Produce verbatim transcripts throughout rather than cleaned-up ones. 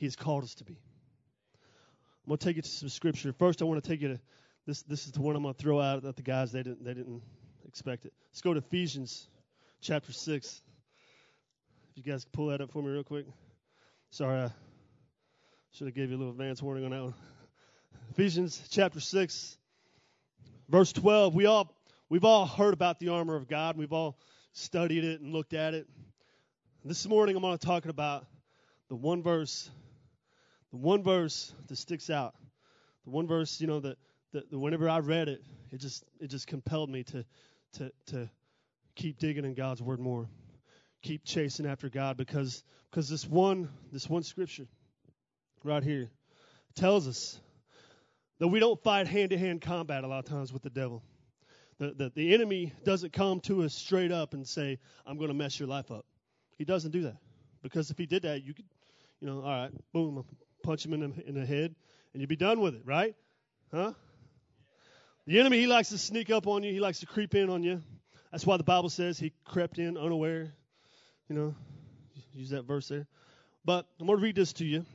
He's called us to be. I'm going to take you to some scripture. First, I want to take you to, this This is the one I'm going to throw out at the guys. They didn't, they didn't expect it. Let's go to Ephesians chapter six. If you guys can pull that up for me real quick. Sorry, I should have gave you a little advance warning on that one. Ephesians chapter six, verse twelve. We all, we've all heard about the armor of God. We've all studied it and looked at it. This morning I'm going to talk about the one verse, the one verse that sticks out. The one verse, you know, that, that, that whenever I read it, it just it just compelled me to to to keep digging in God's word more. Keep chasing after God because because this one this one scripture right here tells us that we don't fight hand-to-hand combat a lot of times with the devil. The, the, the enemy doesn't come to us straight up and say, I'm going to mess your life up. He doesn't do that. Because if he did that, you could, you know, all right, boom, punch him in the, in the head, and you'd be done with it, right? Huh? The enemy, he likes to sneak up on you. He likes to creep in on you. That's why the Bible says he crept in unaware. You know, use that verse there. But I'm going to read this to you.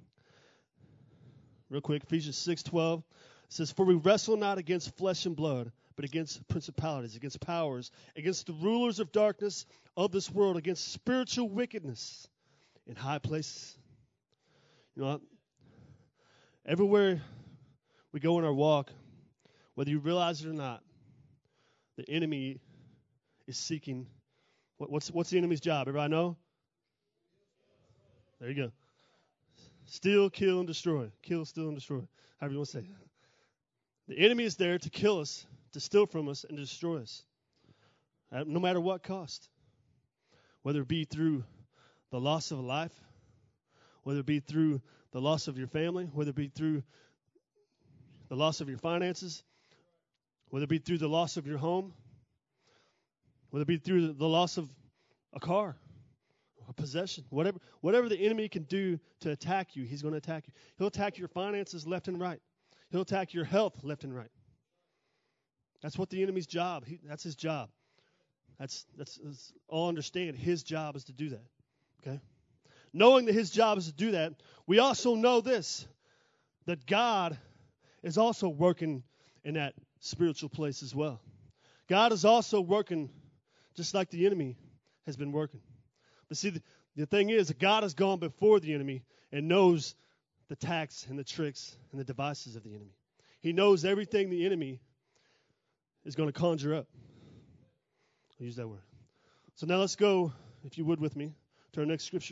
Real quick, Ephesians six twelve says, For we wrestle not against flesh and blood, but against principalities, against powers, against the rulers of darkness of this world, against spiritual wickedness in high places. You know, everywhere we go in our walk, whether you realize it or not, the enemy is seeking. What, what's what's the enemy's job? Everybody know? There you go. Steal, kill, and destroy. Kill, steal, and destroy. However you want to say it. The enemy is there to kill us, to steal from us, and to destroy us. No matter what cost. Whether it be through the loss of a life, whether it be through the loss of your family, whether it be through the loss of your finances, whether it be through the loss of your home, whether it be through the loss of a car, a possession, whatever whatever the enemy can do to attack you, he's going to attack you. He'll attack your finances left and right. He'll attack your health left and right. That's what the enemy's job. He, that's his job. That's, that's that's all understand. His job is to do that. Okay? Knowing that his job is to do that, we also know this, that God is also working in that spiritual place as well. God is also working just like the enemy has been working. But see, the, the thing is, God has gone before the enemy and knows the tactics and the tricks and the devices of the enemy. He knows everything the enemy is going to conjure up. I'll use that word. So now let's go, if you would with me, to our next scripture.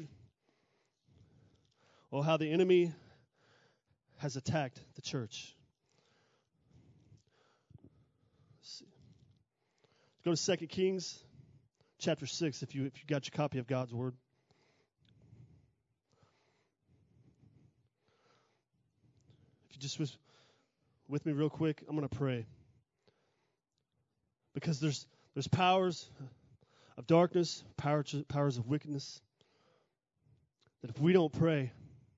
Oh, how the enemy has attacked the church. Let's see. Let's go to Second Kings chapter six, if you if you got your copy of God's word. If you just was with me real quick, I'm going to pray. Because there's there's powers of darkness, powers powers of wickedness, that if we don't pray,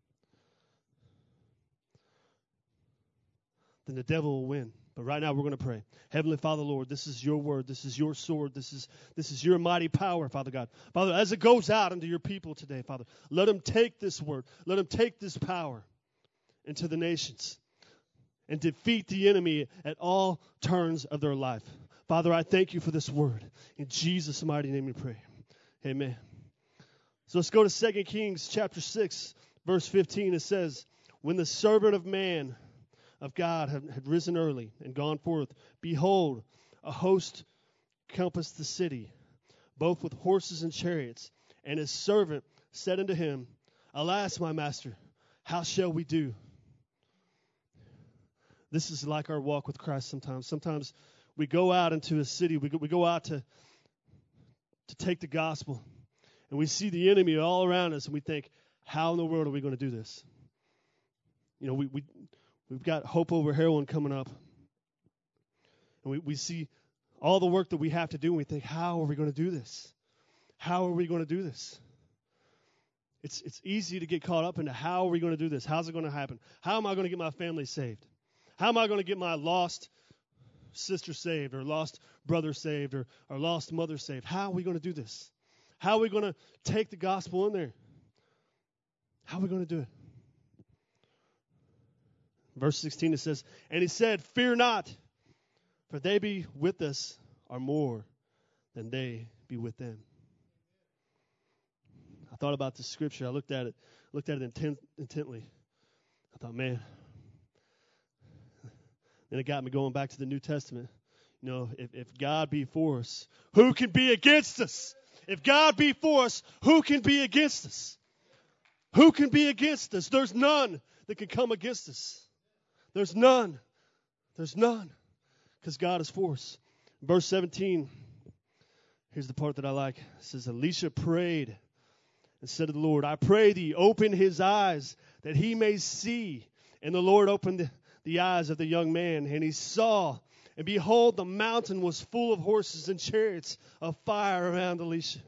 then the devil will win. But right now we're going to pray. Heavenly Father, Lord, this is your word. This is your sword. This is this is your mighty power, Father God. Father, as it goes out into your people today, Father, let them take this word. Let them take this power into the nations and defeat the enemy at all turns of their life. Father, I thank you for this word. In Jesus' mighty name we pray. Amen. So let's go to Second Kings chapter six, verse fifteen. It says, when the servant of man of God had, had risen early and gone forth, behold, a host compassed the city, both with horses and chariots. And his servant said unto him, Alas, my master, how shall we do? This is like our walk with Christ sometimes. Sometimes we go out into a city, we go, we go out to, to take the gospel, and we see the enemy all around us, and we think, how in the world are we going to do this? You know, we... we We've got Hope Over Heroin coming up. And we, we see all the work that we have to do, and we think, how are we going to do this? How are we going to do this? It's it's easy to get caught up into how are we going to do this? How's it going to happen? How am I going to get my family saved? How am I going to get my lost sister saved, or lost brother saved, or, or lost mother saved? How are we going to do this? How are we going to take the gospel in there? How are we going to do it? Verse sixteen, it says, and he said, fear not, for they be with us are more than they be with them. I thought about this scripture. I looked at it, looked at it intent, intently. I thought, man. Then it got me going back to the New Testament. You know, if, if God be for us, who can be against us? If God be for us, who can be against us? Who can be against us? There's none that can come against us. There's none. There's none. Because God is for us. Verse seventeen, here's the part that I like. It says, Elisha prayed and said to the Lord, I pray thee, open his eyes that he may see. And the Lord opened the, the eyes of the young man, and he saw. And behold, the mountain was full of horses and chariots of fire around Elisha.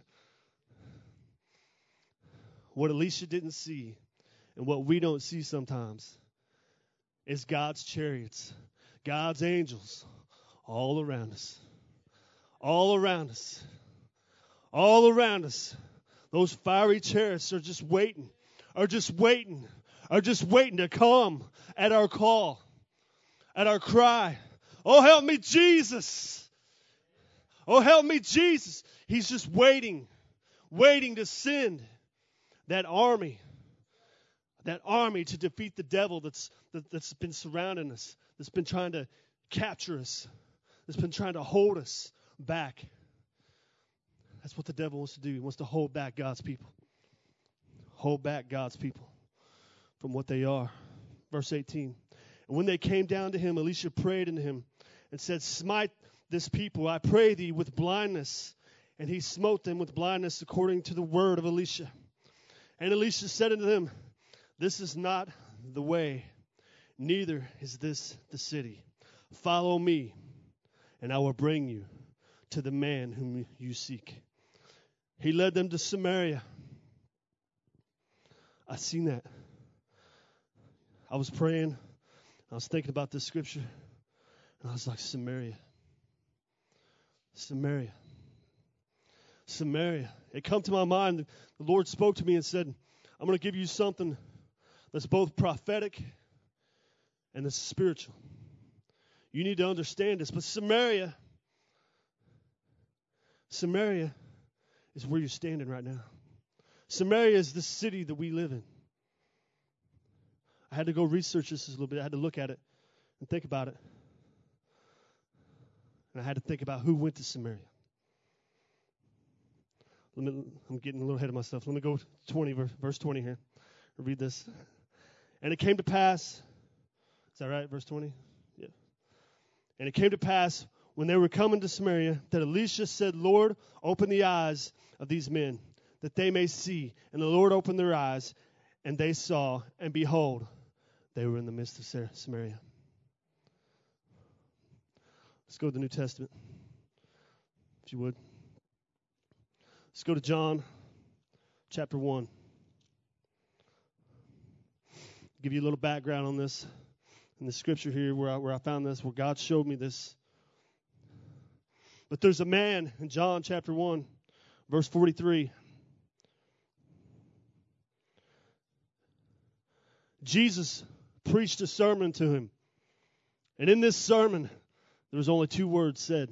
What Elisha didn't see, and what we don't see sometimes, is God's chariots, God's angels, all around us. All around us. All around us. Those fiery chariots are just waiting, are just waiting, are just waiting to come at our call, at our cry. Oh, help me, Jesus. Oh, help me, Jesus. He's just waiting, waiting to send that army, that army to defeat the devil that's that, that's been surrounding us, that's been trying to capture us, that's been trying to hold us back. That's what the devil wants to do. He wants to hold back God's people. Hold back God's people from what they are. Verse eighteen. And when they came down to him, Elisha prayed unto him and said, smite this people, I pray thee, with blindness. And he smote them with blindness according to the word of Elisha. And Elisha said unto them, this is not the way, neither is this the city. Follow me, and I will bring you to the man whom you seek. He led them to Samaria. I seen that. I was praying. I was thinking about this scripture. And I was like, Samaria. Samaria. Samaria. It come to my mind. The Lord spoke to me and said, I'm going to give you something that's both prophetic and that's spiritual. You need to understand this. But Samaria, Samaria is where you're standing right now. Samaria is the city that we live in. I had to go research this a little bit. I had to look at it and think about it. And I had to think about who went to Samaria. Let me, I'm getting a little ahead of myself. Let me go to twenty, verse twenty here. I'll read this. And it came to pass, is that right, verse twenty? Yeah. And it came to pass when they were coming to Samaria that Elisha said, Lord, open the eyes of these men, that they may see. And the Lord opened their eyes, and they saw, and behold, they were in the midst of Samaria. Let's go to the New Testament, if you would. Let's go to John chapter one. Give you a little background on this. In the scripture here where I, where I found this, where God showed me this. But there's a man in John chapter one, verse forty-three. Jesus preached a sermon to him. And in this sermon, there was only two words said.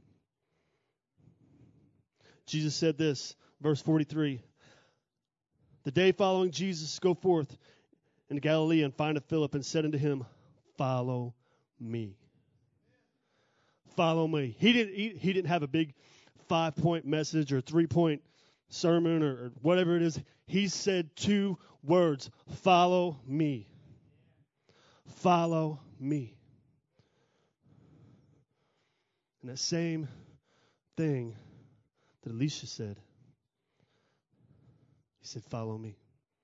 Jesus said this, verse forty-three. The day following Jesus go forth into Galilee and findeth Philip and said unto him, follow me. Follow me. He didn't, he, he didn't have a big five-point message or three-point sermon or, or whatever it is. He said two words, follow me. Follow me. And that same thing that Elisha said, he said, follow me.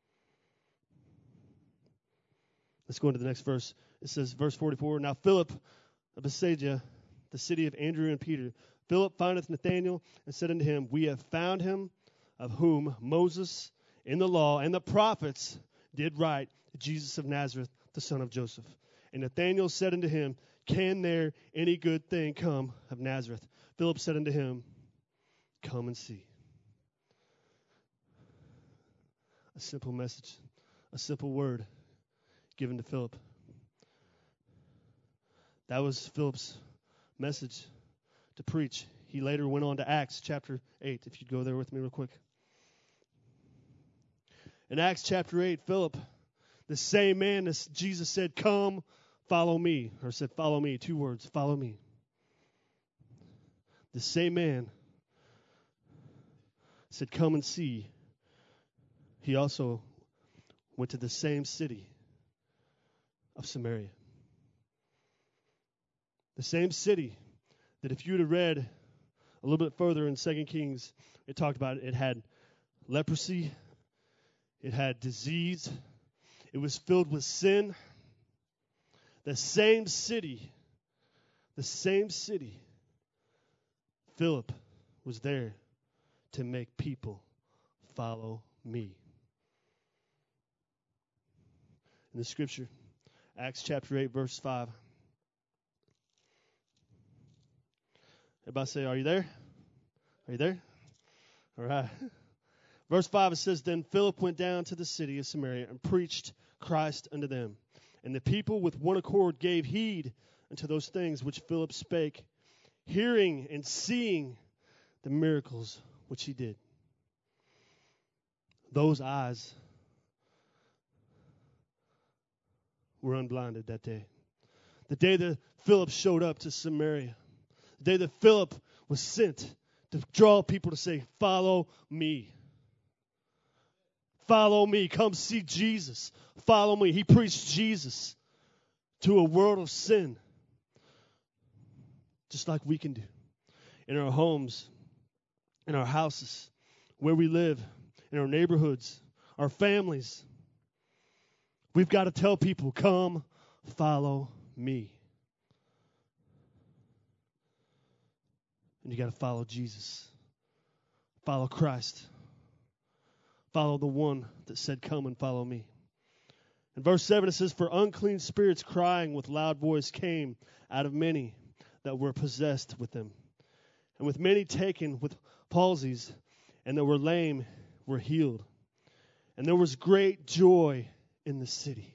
Let's go into the next verse. It says, verse forty-four, now Philip of Bethsaida, the city of Andrew and Peter, Philip findeth Nathanael and said unto him, we have found him of whom Moses in the law and the prophets did write, Jesus of Nazareth, the son of Joseph. And Nathanael said unto him, can there any good thing come of Nazareth? Philip said unto him, come and see. A simple message, a simple word given to Philip. That was Philip's message to preach. He later went on to Acts chapter eight, if you'd go there with me real quick. In Acts chapter eight, Philip, the same man as Jesus said, come, follow me, or said, follow me, two words, follow me. The same man said, come and see. He also went to the same city of Samaria. The same city that if you'd have read a little bit further in Second Kings, it talked about it, it had leprosy, it had disease, it was filled with sin. The same city, the same city, Philip was there to make people follow me. In the scripture, Acts chapter eight, verse five. Everybody say, are you there? Are you there? All right. Verse five, it says, then Philip went down to the city of Samaria and preached Christ unto them. And the people with one accord gave heed unto those things which Philip spake, hearing and seeing the miracles which he did. Those eyes were unblinded that day. The day that Philip showed up to Samaria. The day that Philip was sent to draw people to say, follow me. Follow me. Come see Jesus. Follow me. He preached Jesus to a world of sin. Just like we can do. In our homes, in our houses, where we live, in our neighborhoods, our families. We've got to tell people, come follow me. And you got to follow Jesus. Follow Christ. Follow the one that said, come and follow me. In verse seven it says, for unclean spirits crying with loud voice came out of many that were possessed with them. And with many taken with palsies, and that were lame were healed. And there was great joy in the city.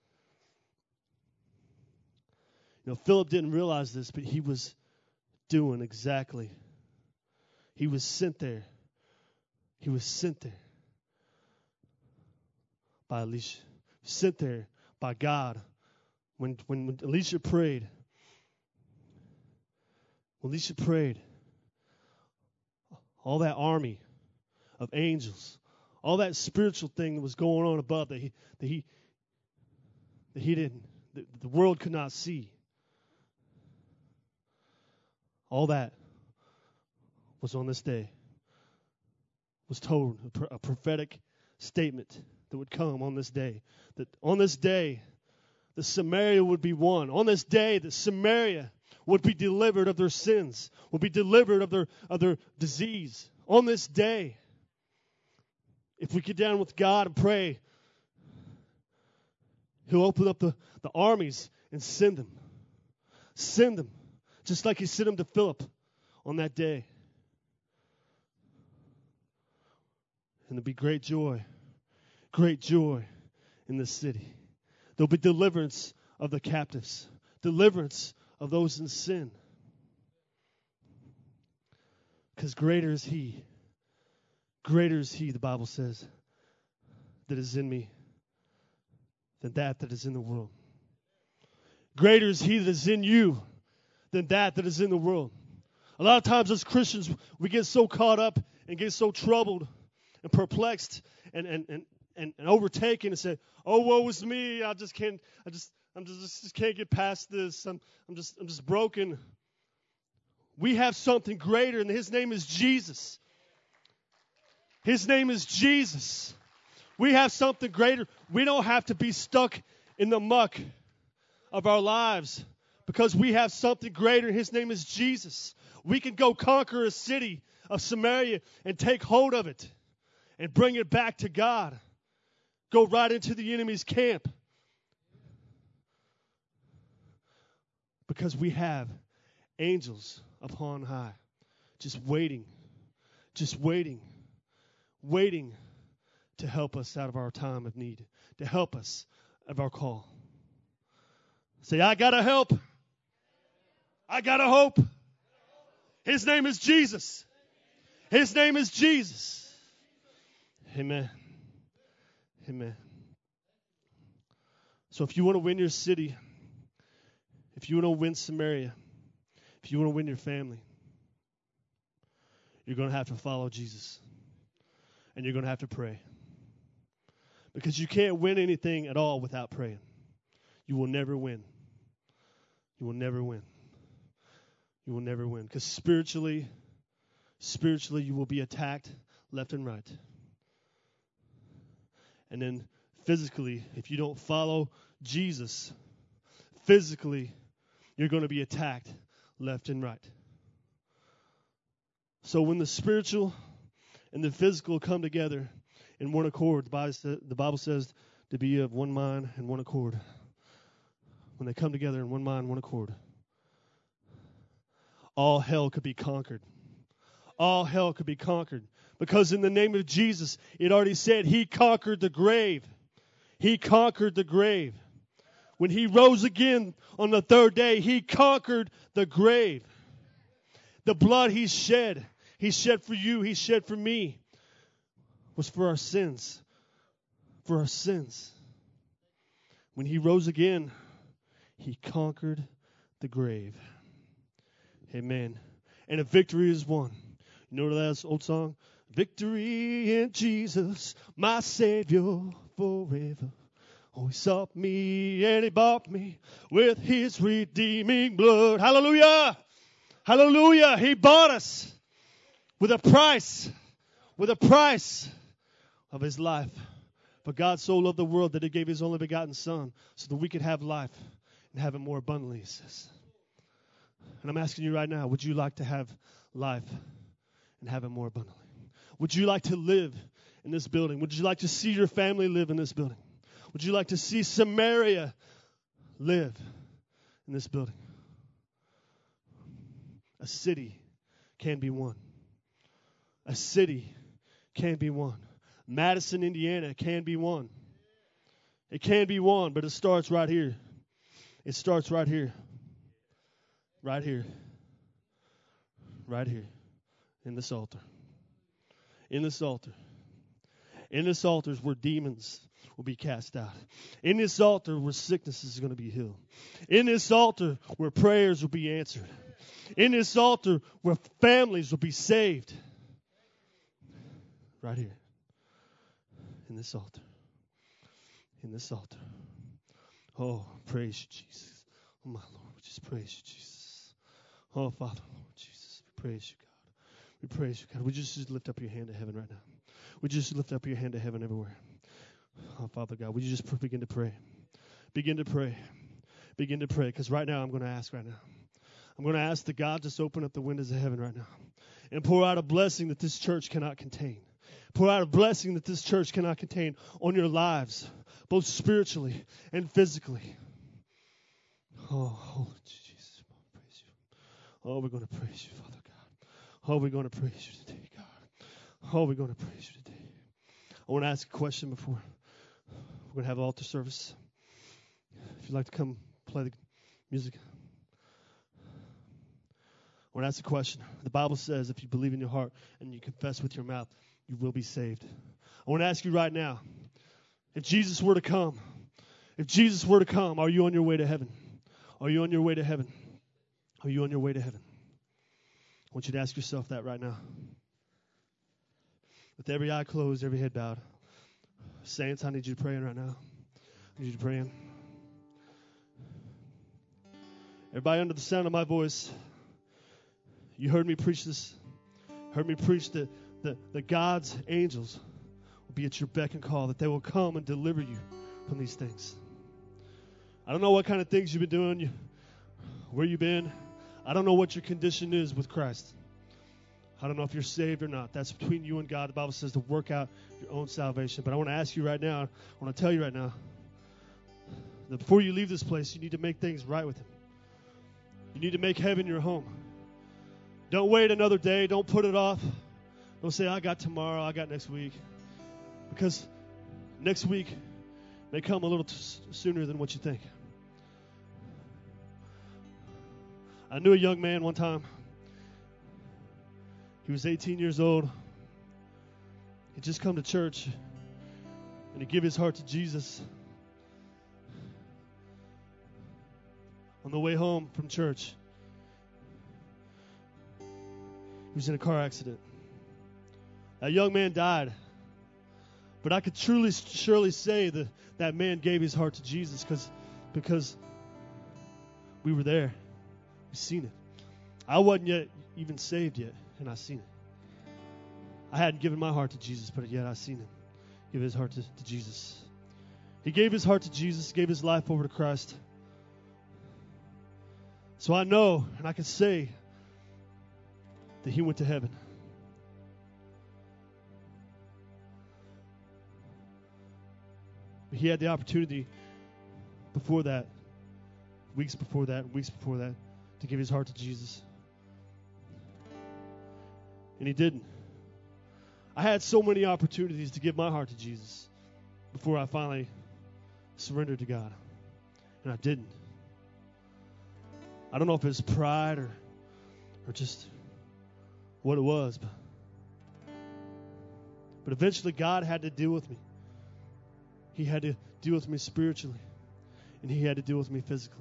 You know, Philip didn't realize this, but he was doing exactly. He was sent there. He was sent there by Elisha. Sent there by God. When, when, when Elisha prayed, when Elisha prayed, all that army of angels, all that spiritual thing that was going on above that he that he that he didn't that the world could not see. All that was on this day. Was told a prophetic statement that would come on this day. That on this day, the Samaria would be won. On this day, the Samaria would be delivered of their sins, would be delivered of their of their disease. On this day, if we get down with God and pray, He'll open up the, the armies and send them. Send them. Just like He sent them to Philip on that day. And there'll be great joy. Great joy in the city. There'll be deliverance of the captives. Deliverance of those in sin. Because greater is He. Greater is He, the Bible says, that is in me than that that is in the world. Greater is He that is in you than that that is in the world. A lot of times as Christians, we get so caught up and get so troubled and perplexed and, and, and, and, and overtaken and say, oh, woe is me. I just can't, I just, I'm just, just can't get past this. I'm, I'm just, I'm just broken. We have something greater, and His name is Jesus. His name is Jesus. We have something greater. We don't have to be stuck in the muck of our lives because we have something greater. His name is Jesus. We can go conquer a city of Samaria and take hold of it and bring it back to God. Go right into the enemy's camp. Because we have angels upon high, just waiting, just waiting, waiting to help us out of our time of need, to help us of our call. Say, I got to help. I got a hope. His name is Jesus. His name is Jesus. Amen. Amen. So if you want to win your city, if you want to win Samaria, if you want to win your family, you're going to have to follow Jesus. And you're going to have to pray. Because you can't win anything at all without praying. You will never win. You will never win. You will never win. Because spiritually, spiritually you will be attacked left and right. And then physically, if you don't follow Jesus, physically, you're going to be attacked left and right. So when the spiritual and the physical come together in one accord, the Bible, says, the Bible says to be of one mind and one accord. When they come together in one mind, one accord, all hell could be conquered. All hell could be conquered. Because in the name of Jesus, it already said he conquered the grave. He conquered the grave. When he rose again on the third day, he conquered the grave. The blood he shed, he shed for you, he shed for me, was for our sins. For our sins. When he rose again, he conquered the grave. Amen. And a victory is won. You know that old song? Victory in Jesus, my Savior forever. Oh, he sought me and he bought me with his redeeming blood. Hallelujah. Hallelujah. He bought us with a price, with a price of his life. For God so loved the world that he gave his only begotten Son so that we could have life and have it more abundantly, he says. And I'm asking you right now, would you like to have life and have it more abundantly? Would you like to live in this building? Would you like to see your family live in this building? Would you like to see Samaria live in this building? A city can be won. A city can be won. Madison, Indiana can be won. It can be won, but it starts right here. It starts right here. Right here. Right here. In this altar. In this altar. In this altar is where demons will be cast out. In this altar where sickness is going to be healed. In this altar where prayers will be answered. In this altar where families will be saved. Right here. In this altar. In this altar. Oh, praise you, Jesus. Oh, my Lord, we just praise you, Jesus. Oh, Father, Lord Jesus, we praise you, God. We praise you, God. Would you just lift up your hand to heaven right now? Would you just lift up your hand to heaven everywhere? Oh, Father God, would you just begin to pray? Begin to pray. Begin to pray. Because right now, I'm going to ask right now. I'm going to ask that God just open up the windows of heaven right now and pour out a blessing that this church cannot contain. Pour out a blessing that this church cannot contain on your lives, both spiritually and physically. Oh, holy Jesus, praise you. Oh, we're going to praise you, Father God. Oh, we're going to praise you today, God. Oh, we're going to praise you today. I want to ask a question before we're going to have altar service. If you'd like to come play the music. I want to ask a question. The Bible says if you believe in your heart and you confess with your mouth, you will be saved. I want to ask you right now, if Jesus were to come, if Jesus were to come, are you on your way to heaven? Are you on your way to heaven? Are you on your way to heaven? I want you to ask yourself that right now. With every eye closed, every head bowed. Saints, I need you to pray in right now. I need you to pray in. Everybody under the sound of my voice, you heard me preach this. Heard me preach that the, the God's angels will be at your beck and call, that they will come and deliver you from these things. I don't know what kind of things you've been doing, you, where you've been. I don't know what your condition is with Christ. I don't know if you're saved or not. That's between you and God. The Bible says to work out your own salvation. But I want to ask you right now, I want to tell you right now, that before you leave this place, you need to make things right with Him. You need to make heaven your home. Don't wait another day. Don't put it off. Don't say, I got tomorrow, I got next week. Because next week may come a little t- sooner than what you think. I knew a young man one time. He was eighteen years old. He'd just come to church, and he gave his heart to Jesus. On the way home from church, he was in a car accident. That young man died. But I could truly, surely say that that man gave his heart to Jesus because because we were there. We seen it. I wasn't yet even saved yet, and I seen it. I hadn't given my heart to Jesus, but yet I seen him give his heart to, to Jesus. He gave his heart to Jesus, gave his life over to Christ. So I know, and I can say that he went to heaven. He had the opportunity before that, weeks before that, weeks before that, to give his heart to Jesus. And he didn't. I had so many opportunities to give my heart to Jesus before I finally surrendered to God. And I didn't. I don't know if it was pride or, or just what it was. But, but eventually God had to deal with me. He had to deal with me spiritually, and he had to deal with me physically.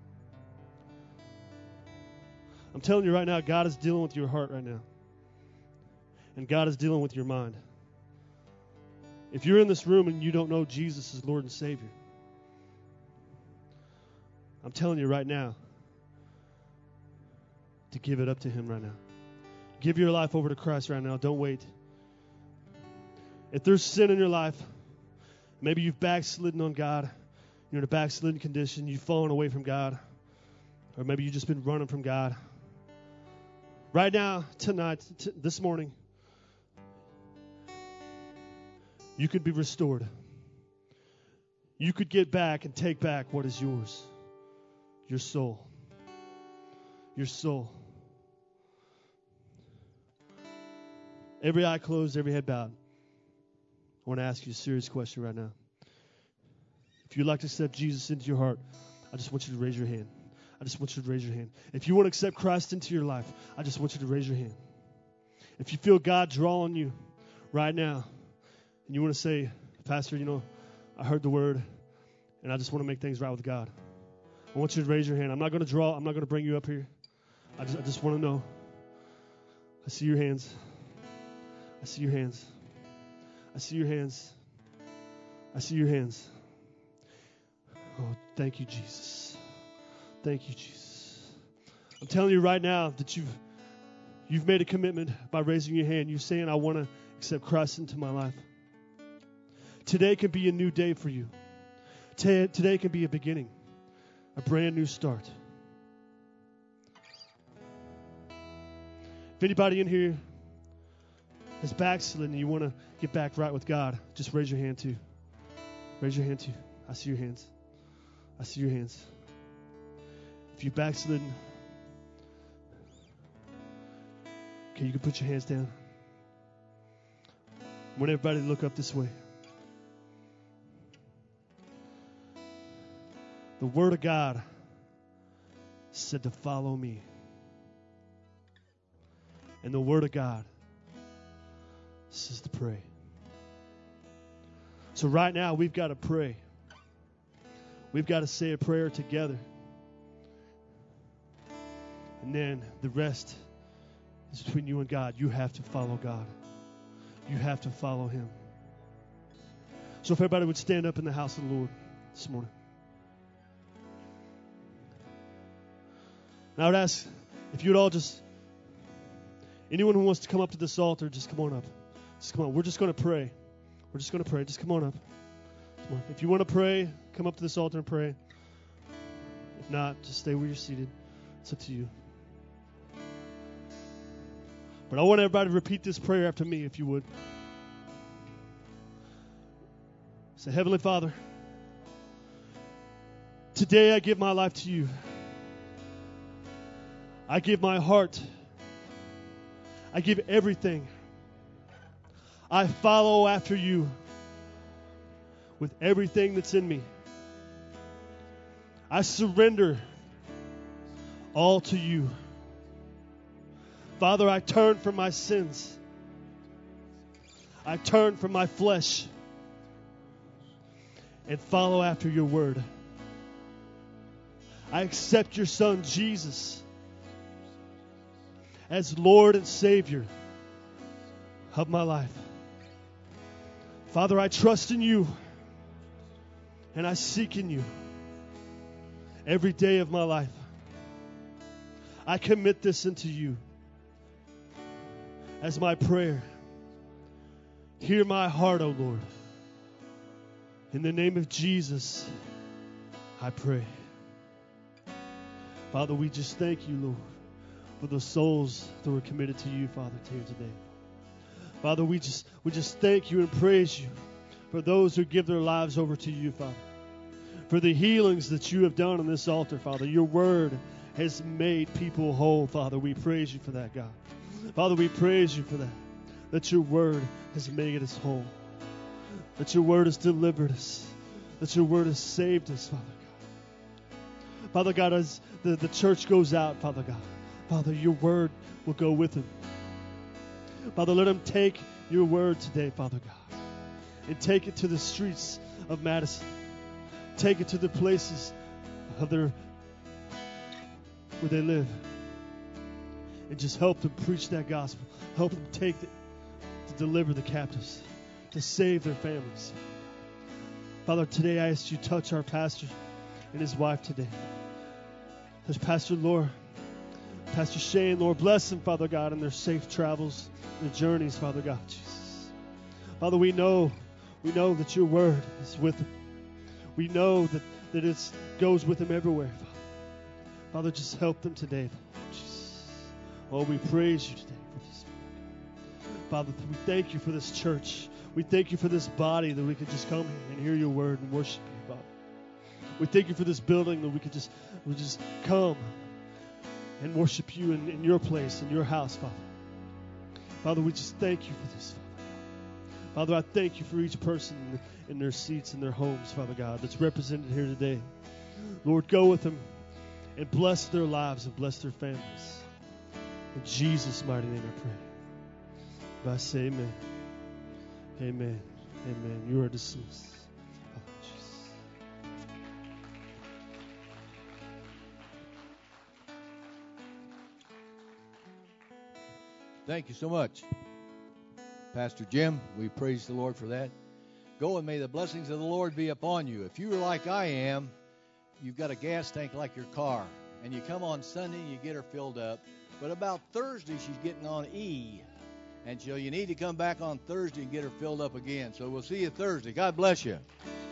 I'm telling you right now, God is dealing with your heart right now, and God is dealing with your mind. If you're in this room and you don't know Jesus as Lord and Savior, I'm telling you right now to give it up to him right now. Give your life over to Christ right now. Don't wait. If there's sin in your life, maybe you've backslidden on God. You're in a backslidden condition. You've fallen away from God. Or maybe you've just been running from God. Right now, tonight, t- this morning, you could be restored. You could get back and take back what is yours. Your soul. Your soul. Every eye closed, every head bowed. I want to ask you a serious question right now. If you'd like to accept Jesus into your heart, I just want you to raise your hand. I just want you to raise your hand. If you want to accept Christ into your life, I just want you to raise your hand. If you feel God drawing you right now, and you want to say, Pastor, you know, I heard the word, and I just want to make things right with God, I want you to raise your hand. I'm not going to draw. I'm not going to bring you up here. I just, I just want to know. I see your hands. I see your hands. I see your hands. I see your hands. Oh, thank you, Jesus. Thank you, Jesus. I'm telling you right now that you've you've made a commitment by raising your hand. You're saying, I want to accept Christ into my life. Today can be a new day for you. Today can be a beginning, a brand new start. If anybody in here is backslidden and you want to get back right with God, just raise your hand too. Raise your hand too. I see your hands. I see your hands. If you're backslidden, okay, you can put your hands down. I want everybody to look up this way. The Word of God said to follow me. And the Word of God says to pray. So right now, we've got to pray. We've got to say a prayer together. And then the rest is between you and God. You have to follow God. You have to follow Him. So if everybody would stand up in the house of the Lord this morning. And I would ask if you would all just, anyone who wants to come up to this altar, just come on up. Just come on. We're just going to pray. We're just going to pray. Just come on up. Come on. If you want to pray, come up to this altar and pray. If not, just stay where you're seated. It's up to you. But I want everybody to repeat this prayer after me, if you would. Say, Heavenly Father, today I give my life to you. I give my heart. I give everything. I follow after you with everything that's in me. I surrender all to you. Father, I turn from my sins. I turn from my flesh and follow after your word. I accept your Son, Jesus, as Lord and Savior of my life. Father, I trust in you and I seek in you every day of my life. I commit this into you as my prayer. Hear my heart, O Lord. In the name of Jesus, I pray. Father, we just thank you, Lord, for the souls that were committed to you, Father, here today. Father, we just we just thank you and praise you for those who give their lives over to you, Father. For the healings that you have done on this altar, Father. Your word has made people whole, Father. We praise you for that, God. Father, we praise you for that. That your word has made us whole. That your word has delivered us. That your word has saved us, Father God. Father God, as the, the church goes out, Father God, Father, your word will go with them. Father, let them take your word today, Father God, and take it to the streets of Madison. Take it to the places of their where they live. And just help them preach that gospel. Help them take it to deliver the captives, to save their families. Father, today I ask you to touch our pastor and his wife today. Touch Pastor Laura, Pastor Shane, Lord, bless them, Father God, in their safe travels, their journeys, Father God, Jesus. Father, we know, we know that your word is with them. We know that, that it goes with them everywhere, Father. Father, just help them today, Jesus. Oh, we praise you today for this. Father, we thank you for this church. We thank you for this body that we could just come here and hear your word and worship you, Father. We thank you for this building that we could just, we just come and worship you in, in your place, in your house, Father. Father, we just thank you for this, Father. Father, I thank you for each person in, in their seats, in their homes, Father God, that's represented here today. Lord, go with them and bless their lives and bless their families. In Jesus' mighty name I pray. I say amen. Amen. Amen. You are dismissed. Oh, Jesus. Thank you so much, Pastor Jim. We praise the Lord for that. Go and may the blessings of the Lord be upon you. If you are like I am, you've got a gas tank like your car, and you come on Sunday and you get her filled up. But about Thursday, she's getting on E. And so you need to come back on Thursday and get her filled up again. So we'll see you Thursday. God bless you.